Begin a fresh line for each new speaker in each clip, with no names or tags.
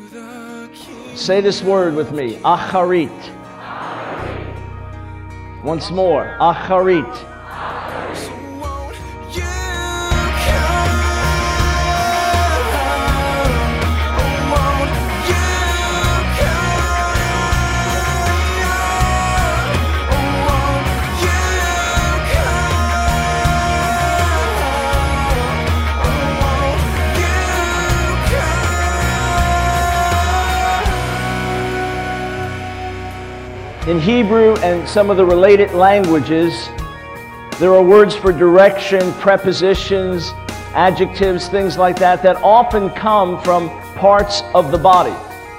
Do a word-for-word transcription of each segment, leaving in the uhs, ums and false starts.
Say this word with me, acharit. Once more, acharit. In Hebrew and some of the related languages, there are words for direction, prepositions, adjectives, things like that, that often come from parts of the body.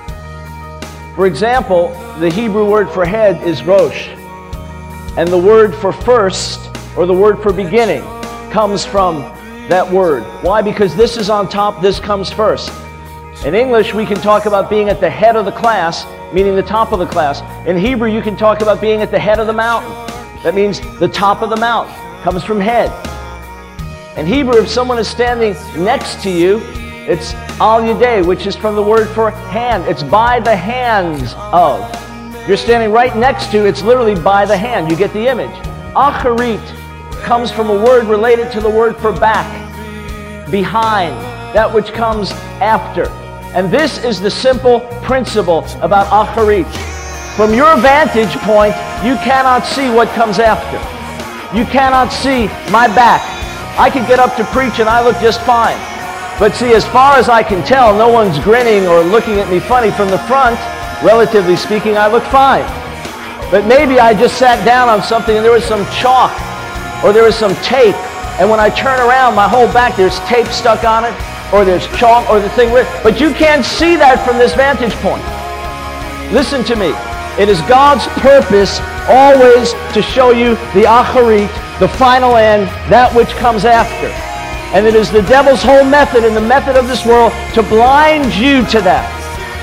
For example, the Hebrew word for head is rosh, and the word for first, or the word for beginning, comes from that word. Why? Because this is on top, this comes first. In English, we can talk about being at the head of the class, meaning the top of the class. In Hebrew, you can talk about being at the head of the mountain. That means the top of the mountain comes from head. In Hebrew, if someone is standing next to you, it's al yadeh, which is from the word for hand. It's by the hands of. You're standing right next to, it's literally by the hand. You get the image. Acharit comes from a word related to the word for back, behind, that which comes after. And this is the simple principle about acharit. From your vantage point, you cannot see what comes after. You cannot see my back. I could get up to preach and I look just fine. But see, as far as I can tell, no one's grinning or looking at me funny. From the front, relatively speaking, I look fine. But maybe I just sat down on something and there was some chalk or there was some tape. And when I turn around, my whole back, there's tape stuck on it, or there's chalk, or the thing with, but you can't see that from this vantage point. Listen to me. It is God's purpose always to show you the acharit, the final end, that which comes after. And it is the devil's whole method and the method of this world to blind you to that.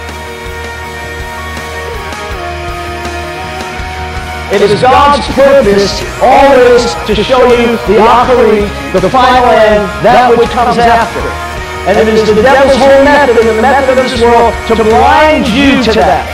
It is God's purpose always to show you the acharit, the final end, that which comes after. And it is the devil's whole method and the method of this world to blind you to that.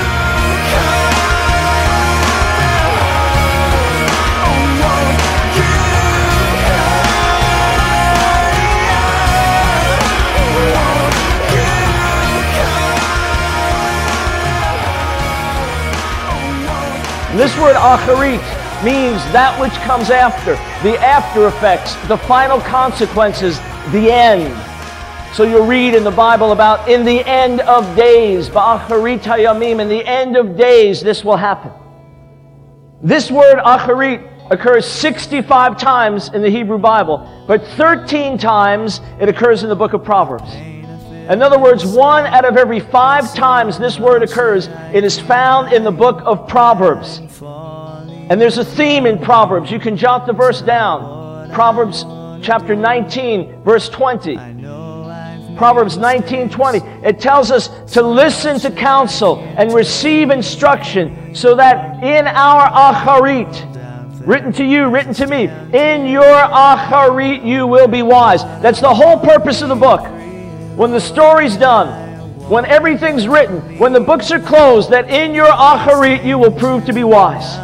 And this word acharit means that which comes after, the after effects, the final consequences, the end. So you'll read in the Bible about in the end of days, ba'acharit hayamim, in the end of days this will happen. This word acharit occurs sixty-five times in the Hebrew Bible, but thirteen times it occurs in the book of Proverbs. In other words, one out of every five times this word occurs, it is found in the book of Proverbs. And there's a theme in Proverbs. You can jot the verse down. Proverbs chapter nineteen, verse twenty. Proverbs nineteen twenty. It tells us to listen to counsel and receive instruction so that in our acharit, written to you, written to me, in your acharit you will be wise. That's the whole purpose of the book. When the story's done, when everything's written, when the books are closed, that in your acharit you will prove to be wise.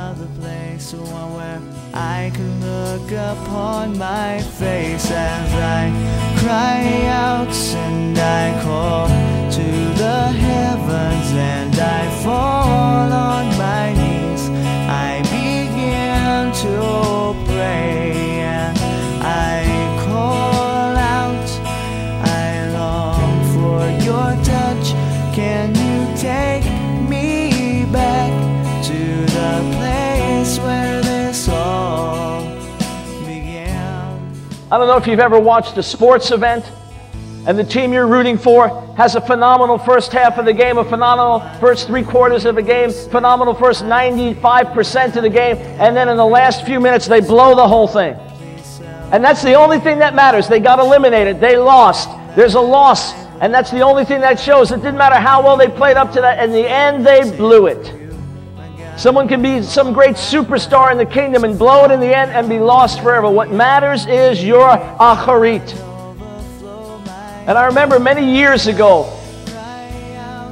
I can look upon my face as I cry out and I call to the heavens and I fall on my knees. I begin to pray and I call out. I long for your touch. Can you take me back to the place where this all began?
I don't know if you've ever watched a sports event and the team you're rooting for has a phenomenal first half of the game, a phenomenal first three quarters of the game, phenomenal first ninety-five percent of the game, and then in the last few minutes they blow the whole thing. And that's the only thing that matters. They got eliminated. They lost. There's a loss. And that's the only thing that shows. It didn't matter how well they played up to that. In the end, they blew it. Someone can be some great superstar in the kingdom and blow it in the end and be lost forever. What matters is your acharit. And I remember many years ago,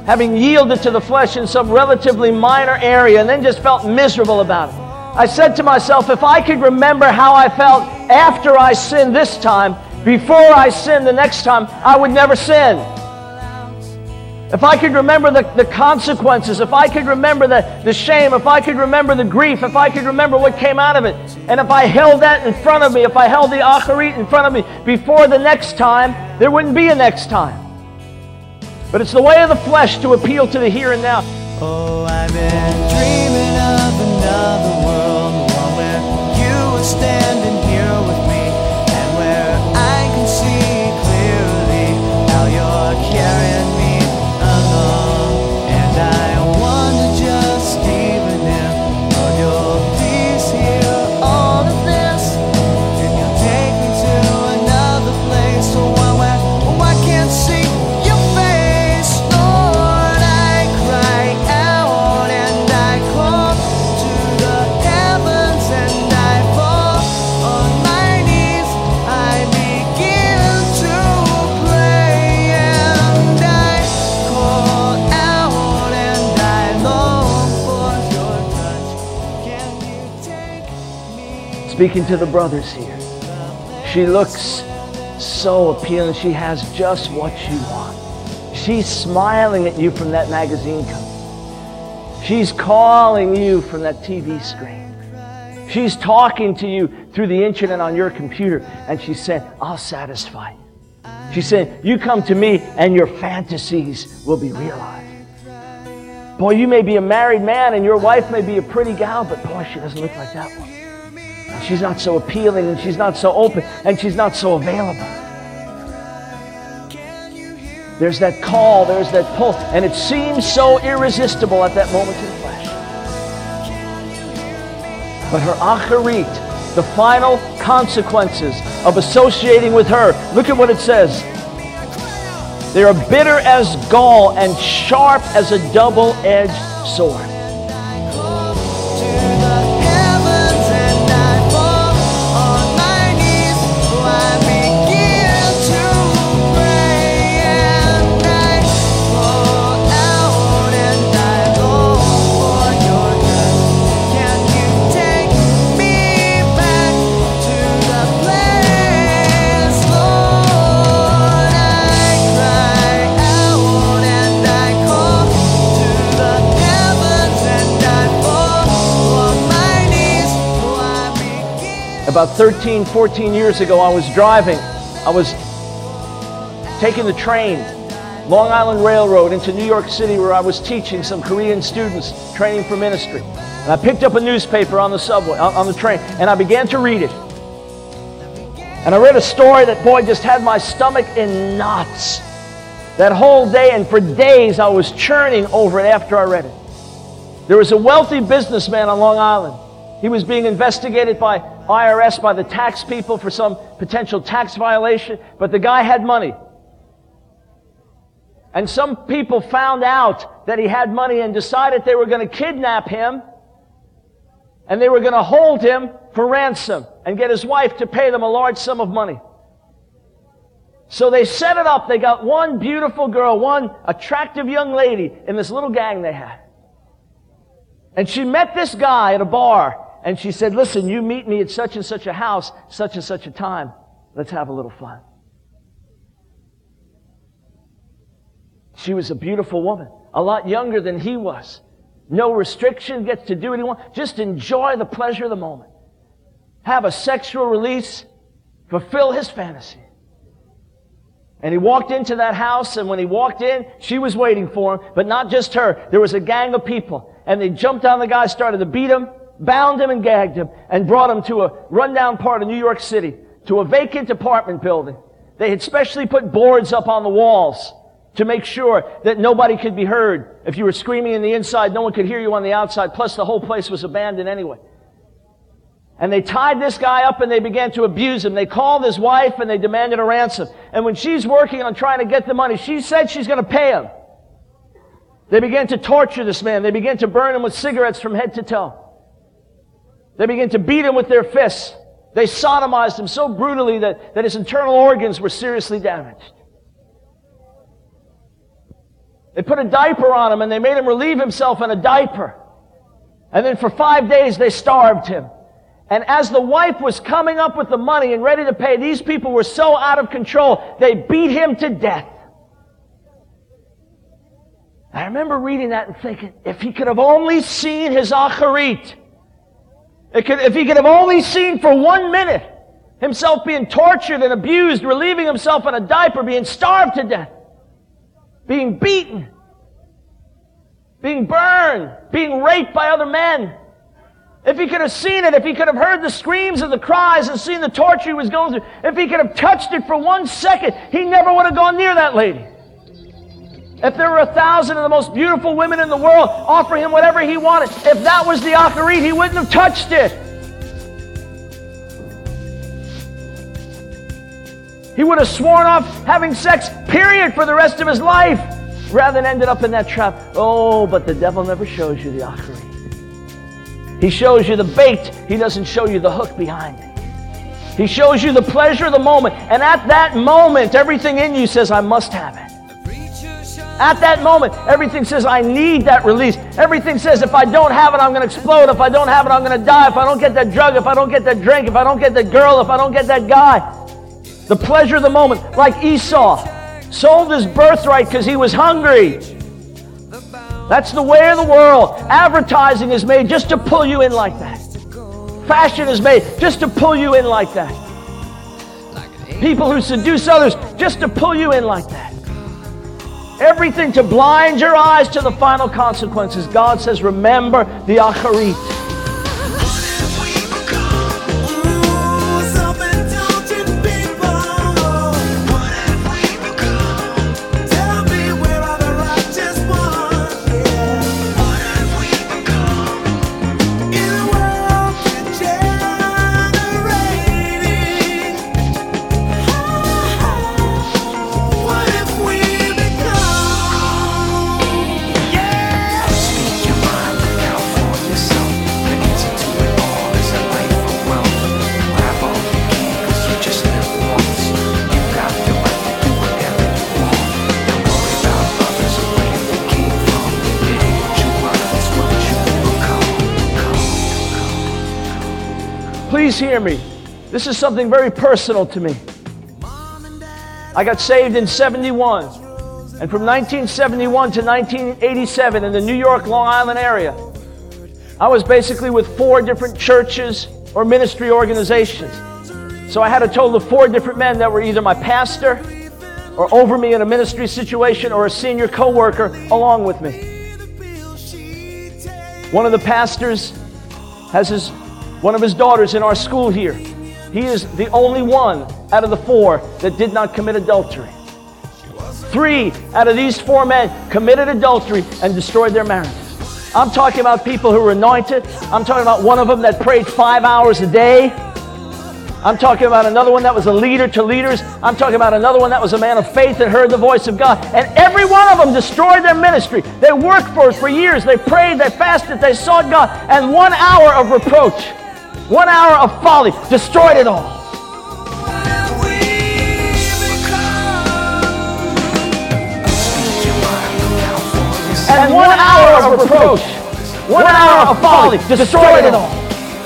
having yielded to the flesh in some relatively minor area and then just felt miserable about it. I said to myself, if I could remember how I felt after I sinned this time, before I sinned the next time, I would never sin. If I could remember the, the consequences, if I could remember the, the shame, if I could remember the grief, if I could remember what came out of it, and if I held that in front of me, if I held the acharit in front of me before the next time, there wouldn't be a next time. But it's the way of the flesh to appeal to the here and now.
Oh, I've been dreaming of another world, one where you are standing here with me, and where I can see clearly how you're carrying me along. And I wonder just even if Lord, you'll please hear all of this, and you'll take me to another place, so one where oh, I can't see your face. Lord, I cry out and I call to the heavens, and I fall on my knees. I begin to pray, and I call out and I long for your touch. Can you take me?
Speaking to the brothers here, she looks so appealing. She has just what you want. She's smiling at you from that magazine cover. She's calling you from that T V screen. She's talking to you through the internet on your computer, and she said, I'll satisfy you. She said, you come to me and your fantasies will be realized. Boy, you may be a married man and your wife may be a pretty gal, but boy, she doesn't look like that one. And she's not so appealing, and she's not so open, and she's not so available. There's that call, there's that pull, and it seems so irresistible at that moment to the flesh. But her acharit, the final consequences of associating with her, look at what it says. They are bitter as gall and sharp as a double-edged sword. About thirteen, fourteen years ago, I was driving. I was taking the train, Long Island Railroad, into New York City, where I was teaching some Korean students, training for ministry. And I picked up a newspaper on the subway, on the train, and I began to read it. And I read a story that, boy, just had my stomach in knots. That whole day, and for days, I was churning over it after I read it. There was a wealthy businessman on Long Island. He was being investigated by I R S, by the tax people, for some potential tax violation, but the guy had money. And some people found out that he had money and decided they were going to kidnap him, and they were going to hold him for ransom and get his wife to pay them a large sum of money. So they set it up. They got one beautiful girl, one attractive young lady in this little gang they had. And she met this guy at a bar. And she said, listen, you meet me at such and such a house, such and such a time. Let's have a little fun. She was a beautiful woman, a lot younger than he was. No restriction, gets to do what he wants. Just enjoy the pleasure of the moment. Have a sexual release, fulfill his fantasy. And he walked into that house, and when he walked in, she was waiting for him, but not just her. There was a gang of people, and they jumped on the guy, started to beat him, bound him and gagged him, and brought him to a rundown part of New York City, to a vacant apartment building. They had specially put boards up on the walls to make sure that nobody could be heard. If you were screaming in the inside, no one could hear you on the outside, plus the whole place was abandoned anyway. And they tied this guy up and they began to abuse him. They called his wife and they demanded a ransom. And when she's working on trying to get the money, she said she's going to pay him. They began to torture this man. They began to burn him with cigarettes from head to toe. They began to beat him with their fists. They sodomized him so brutally that, that his internal organs were seriously damaged. They put a diaper on him and they made him relieve himself in a diaper. And then for five days they starved him. And as the wife was coming up with the money and ready to pay, these people were so out of control, they beat him to death. I remember reading that and thinking, if he could have only seen his acharit, it could, if he could have only seen for one minute himself being tortured and abused, relieving himself in a diaper, being starved to death, being beaten, being burned, being raped by other men. If he could have seen it, if he could have heard the screams and the cries and seen the torture he was going through, if he could have touched it for one second, he never would have gone near that lady. If there were a thousand of the most beautiful women in the world offering him whatever he wanted, if that was the acharit, he wouldn't have touched it. He would have sworn off having sex, period, for the rest of his life, rather than ended up in that trap. Oh, but the devil never shows you the acharit. He shows you the bait. He doesn't show you the hook behind it. He shows you the pleasure of the moment. And at that moment, everything in you says, I must have it. At that moment, everything says, I need that release. Everything says, if I don't have it, I'm going to explode. If I don't have it, I'm going to die. If I don't get that drug, if I don't get that drink, if I don't get that girl, if I don't get that guy. The pleasure of the moment. Like Esau, sold his birthright because he was hungry. That's the way of the world. Advertising is made just to pull you in like that. Fashion is made just to pull you in like that. People who seduce others just to pull you in like that. Everything to blind your eyes to the final consequences. God says, remember the acharit. Please hear me. This is something very personal to me. I got saved in seventy-one. And from nineteen seventy-one to nineteen eighty-seven in the New York, Long Island area, I was basically with four different churches or ministry organizations. So I had a total of four different men that were either my pastor or over me in a ministry situation or a senior co-worker along with me. One of the pastors has his one of his daughters in our school here. He is the only one out of the four that did not commit adultery. Three out of these four men committed adultery and destroyed their marriages. I'm talking about people who were anointed. I'm talking about one of them that prayed five hours a day. I'm talking about another one that was a leader to leaders. I'm talking about another one that was a man of faith that heard the voice of God. And every one of them destroyed their ministry. They worked for it for years. They prayed, they fasted, they sought God. And one hour of reproach, one hour of folly destroyed it all. And one hour of reproach, one hour of folly destroyed it all.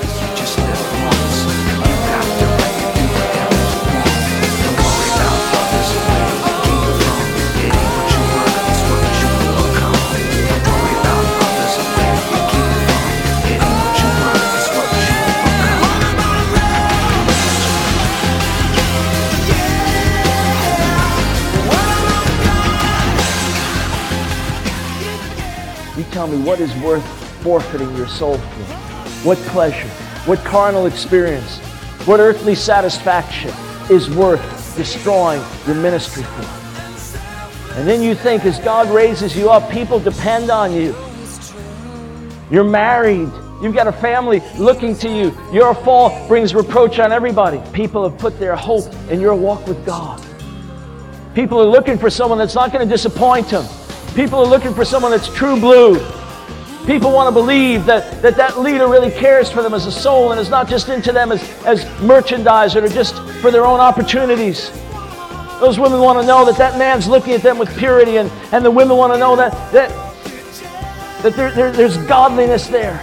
Tell me, what is worth forfeiting your soul for? What pleasure, what carnal experience, what earthly satisfaction is worth destroying your ministry for? And then you think, as God raises you up, people depend on you. You're married. You've got a family looking to you. Your fall brings reproach on everybody. People have put their hope in your walk with God. People are looking for someone that's not going to disappoint them. People are looking for someone that's true blue. People want to believe that, that that leader really cares for them as a soul and is not just into them as, as merchandise or just for their own opportunities. Those women want to know that that man's looking at them with purity, and, and the women want to know that, that, that there, there, there's godliness there.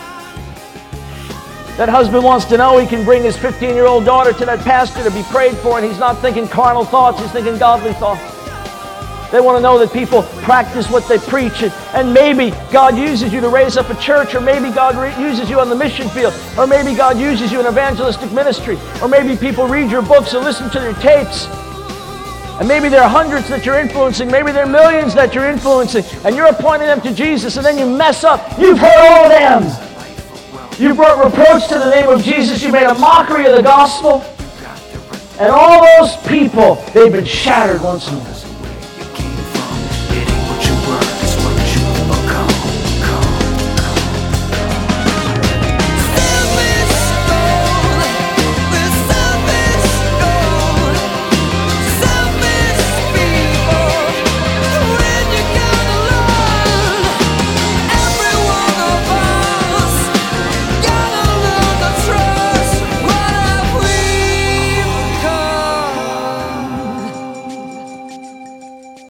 That husband wants to know he can bring his fifteen-year-old daughter to that pastor to be prayed for, and he's not thinking carnal thoughts, he's thinking godly thoughts. They want to know that people practice what they preach, and, and maybe God uses you to raise up a church, or maybe God re- uses you on the mission field, or maybe God uses you in evangelistic ministry, or maybe people read your books and listen to your tapes. And maybe there are hundreds that you're influencing, maybe there are millions that you're influencing, and you're pointing them to Jesus, and then you mess up. You've hurt all of them. You brought reproach to the name of Jesus. You made a mockery of the gospel. And all those people, they've been shattered once more.